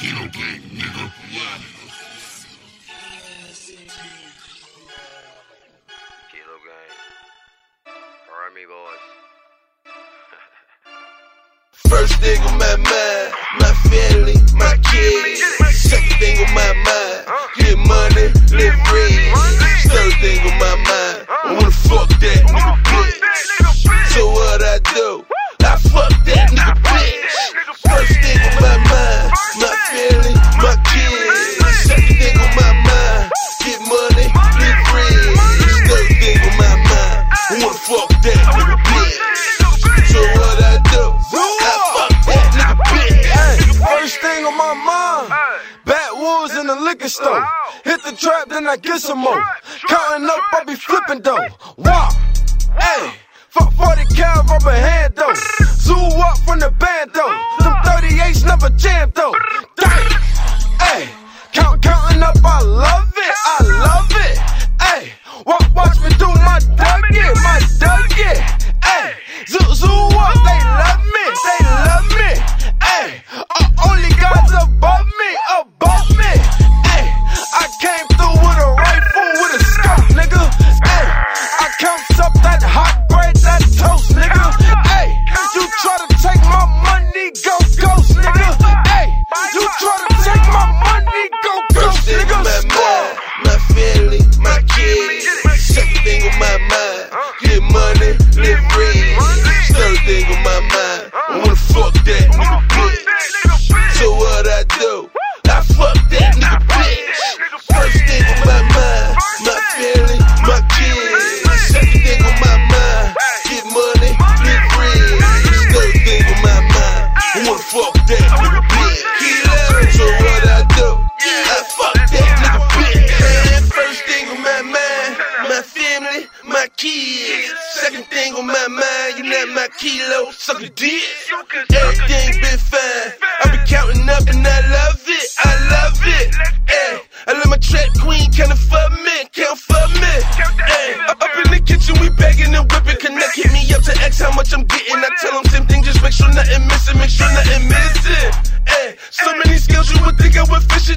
Kilo gang, nigga. Kilo gang. Army boys. First thing on my mind, my family, my kids. Second thing on my mind, get money, live rich. Third thing on my mind, I wanna fuck that nigga bitch. So what I do? I fuck that nigga bitch. First thing on my mind, my family, my kids. Second thing on my mind, get money, live rich. Third thing on my mind, I wanna fuck that nigga bitch. So what I do? I fuck that nigga bitch. Hey, first thing on my mind, backwoods in the liquor store. Hit the trap, then I get some more. Counting up, I be flipping though. Wow, hey, fuck 40 cal rubber hand though. Zoo up from the band though. Them 38s never jammed though. Dang, hey, counting up, I love it, I love it. Hey, watch me do my Dougie, Hey, zoo up, they love me, Hey, only God's above me, Hey, I came through with a rifle, with a scope, nigga. Hey, I counts up that hot bread, that toast, nigga. Hey, you try to take my money, go ghost, nigga. Hey, you try to take my money, go ghost, nigga. First thing on my mind, my family, my kids. Second thing on my mind, get money, live rich. Third thing on my mind, I wanna fuck that nigga bitch. So what I do? I fuck that nigga bitch. First thing on my mind, my family, my kids. Second thing on my mind, get money, live rich. Third thing on my mind, I wanna fuck that nigga bitch. So what I do? I fuck that nigga bitch. First thing on my mind, my family, my kids. Second thing on my mind, you let my kilo suck a dick. Everything been fine, I been counting up and I love it, Ay, I let my trap queen count for me, Ay, up in the kitchen we begging and whipping. Connect, hit me up to X how much I'm getting. I tell them same thing, just make sure nothing missing, Ay, so many skills you would think I went fishing,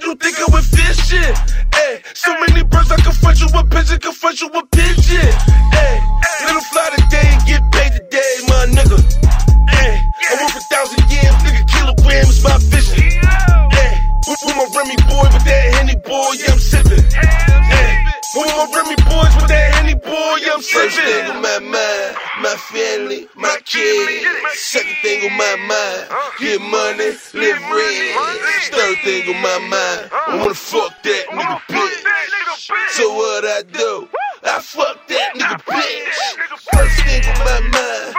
Ay, so many birds I confront you with pigeon, Ay, let 'em fly today and get paid today, my nigga. Ay, I work 1,000 years, nigga, kilograms, my vision. Ay, with my Remy boy, with that Henny boy, yeah, I'm sipping. Ay, with my Remy boys, with that Henny boy, yeah, I'm sipping. First thing on my mind, my family, my kids. Second thing on my mind, get money, live rich. Third thing on my mind, I wanna fuck that nigga bitch. So what I do? I fuck that nigga bitch. First thing on my mind,